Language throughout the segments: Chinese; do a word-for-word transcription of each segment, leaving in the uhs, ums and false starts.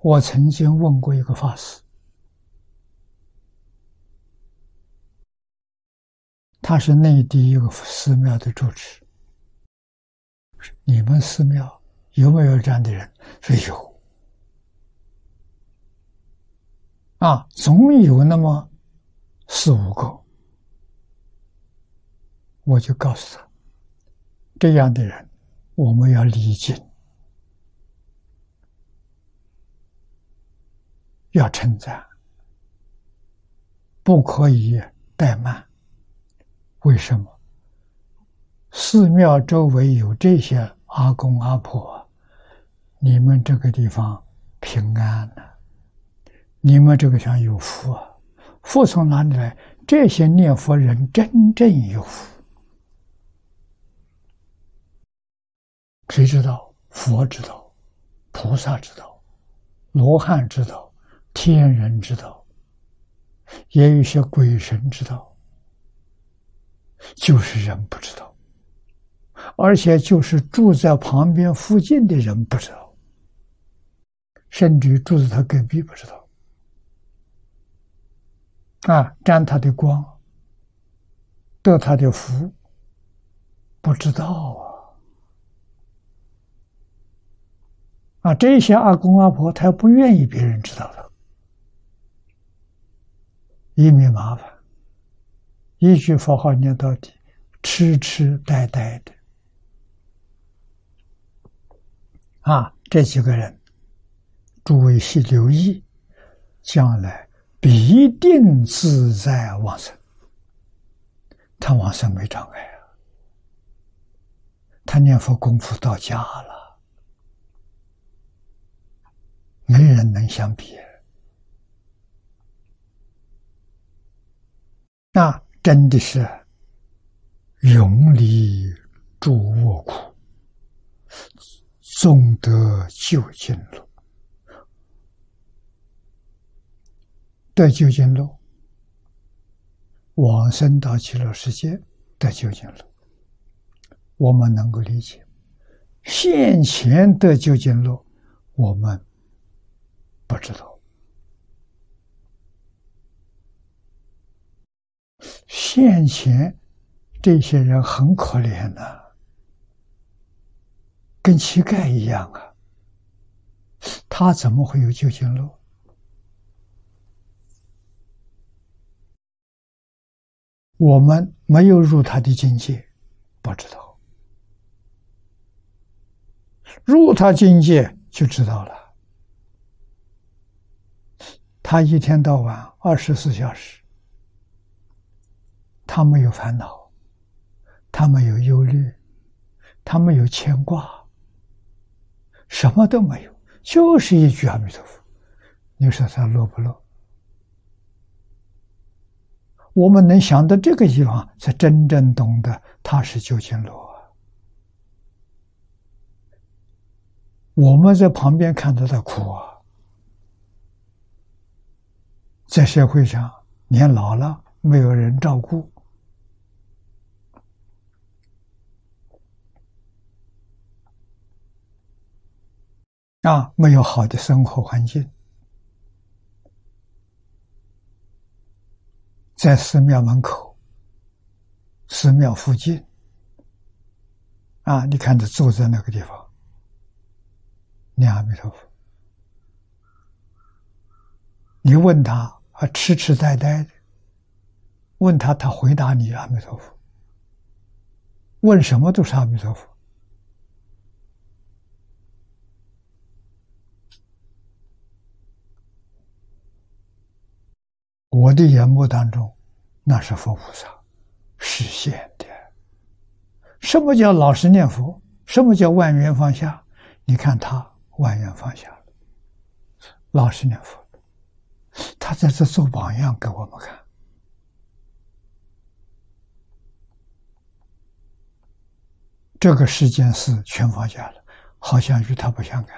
我曾经问过一个法师，他是内地一个寺庙的住持，你们寺庙有没有这样的人？说有啊，总有那么四五个。我就告诉他，这样的人我们要礼敬，要称赞，不可以怠慢。为什么？寺庙周围有这些阿公阿婆，你们这个地方平安了，你们这个想有福啊！福从哪里来？这些念佛人真正有福。谁知道？佛知道，菩萨知道，罗汉知道，天人知道，也有一些鬼神知道，就是人不知道，而且就是住在旁边附近的人不知道，甚至于住在他隔壁不知道，啊，沾他的光，得他的福，不知道啊。啊，这些阿公阿婆他不愿意别人知道的，以免麻烦，一句佛号念到底，痴痴呆呆的。啊，这几个人，诸位需留意，将来必定自在往生。他往生没障碍啊，他念佛功夫到家了，没人能相比。那真的是永离诸恶苦，纵得究竟路。得究竟路，往生到极乐世界得究竟路，我们能够理解。现前得究竟路，我们不知道。现前这些人很可怜的、啊，跟乞丐一样啊，他怎么会有究竟路？我们没有入他的境界，不知道。入他境界就知道了。他一天到晚二十四小时，他没有烦恼，他没有忧虑，他没有牵挂，什么都没有，就是一句阿弥陀佛。你说他乐不乐？我们能想到这个地方，才真正懂得他是究竟路啊。我们在旁边看到他苦啊，在社会上年老了没有人照顾，啊，没有好的生活环境，在寺庙门口、寺庙附近，啊，你看他坐在那个地方，念阿弥陀佛。你问他啊，痴痴呆呆的，问他，他回答你阿弥陀佛，问什么都是阿弥陀佛。我的眼目当中，那是佛菩萨实现的。什么叫老实念佛？什么叫万缘放下？你看他万缘放下了，老实念佛，他在这做榜样给我们看。这个世间事全放下了，好像与他不相干。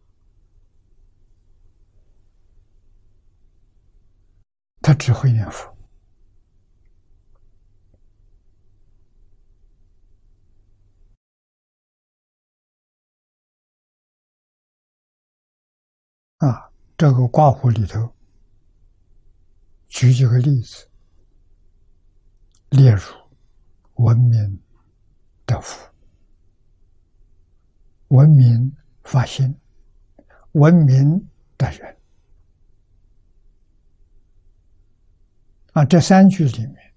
他只会念佛。啊， 这个卦谱里头举几个例子，例如文明得福，文明发心，文明的人啊，这三句里面，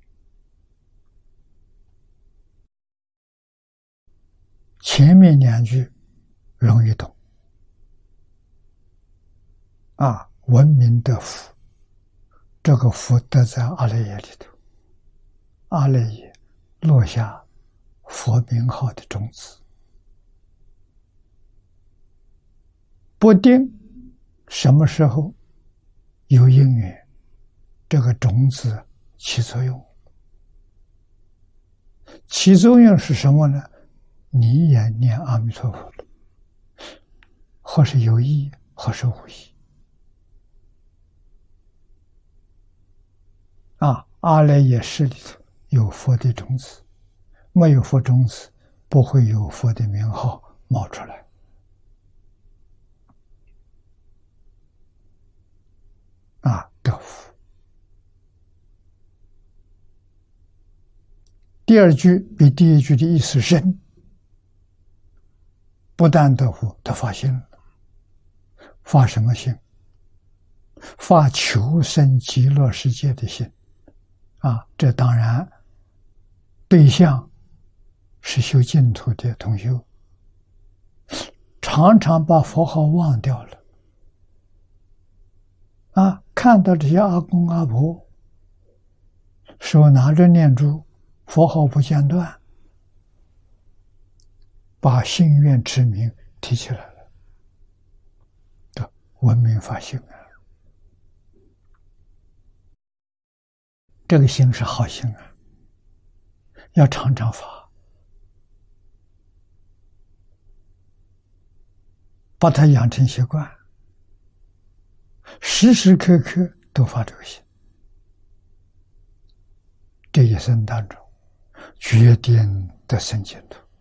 前面两句容易懂啊，文明得福，这个福得在阿赖耶里头，阿赖耶落下佛名号的种子，不定什么时候有因缘，这个种子起作用。起作用是什么呢？你也念阿弥陀佛了，或是有意，或是无意。啊，阿赖耶识里头有佛的种子，没有佛种子，不会有佛的名号冒出来。啊，得福。第二句比第一句的意思深，不但得福，他发心了。发什么心？发求生极乐世界的心。啊，这当然对象是修净土的同修，常常把佛号忘掉了。啊，看到这些阿公阿婆手拿着念珠，佛号不间断，把心愿之名提起来了，这文明发心啊！这个心是好心啊，要常常发，把它养成习惯，时时刻刻都发这个心。这一生当中，决定得生净土。